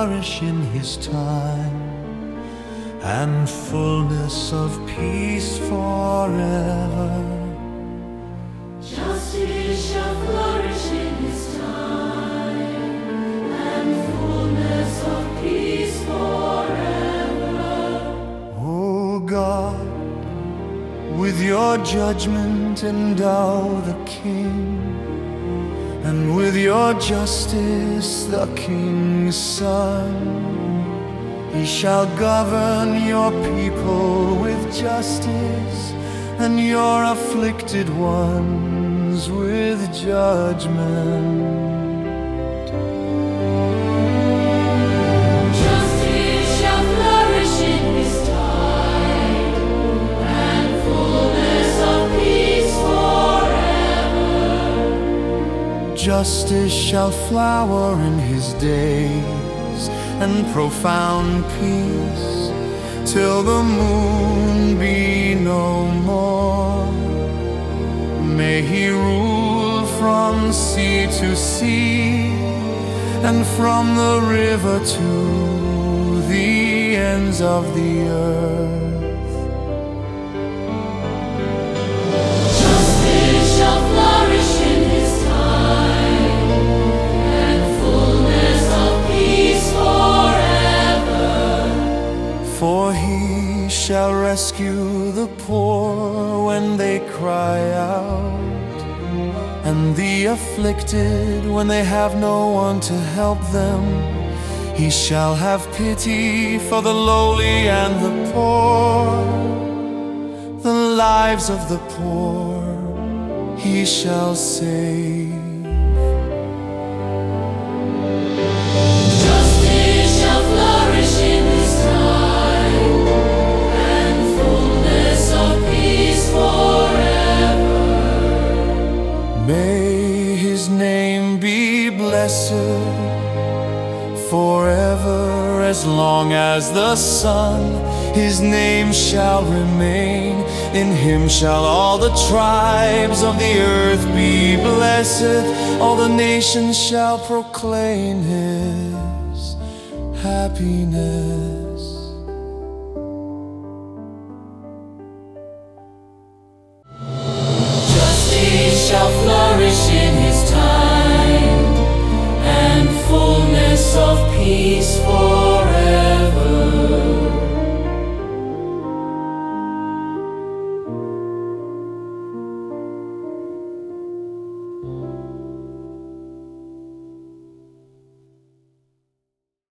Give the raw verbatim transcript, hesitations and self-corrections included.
flourish in his time, and fullness of peace forever. Justice shall flourish in his time, and fullness of peace forever. O God, with your judgment endow the king, and with your justice the king's son. He shall govern your people with justice, and your afflicted ones with judgment. Justice shall flourish in his time, and fullness of peace forever. Justice shall flower in his days, and profound peace, till the moon be no more. May he rule from sea to sea, and from the river to the ends of the earth. Justice shall flourish in his time, and fullness of peace forever. For he shall rescue the poor when they cry out, and the afflicted when they have no one to help them. He shall have pity for the lowly and the poor. The lives of the poor he shall save. Justice shall flourish in his time, and fullness of peace forever. May his name be blessed forever, as long as the sun his name shall remain. In him shall all the tribes of the earth be blessed. All the nations shall proclaim his happiness.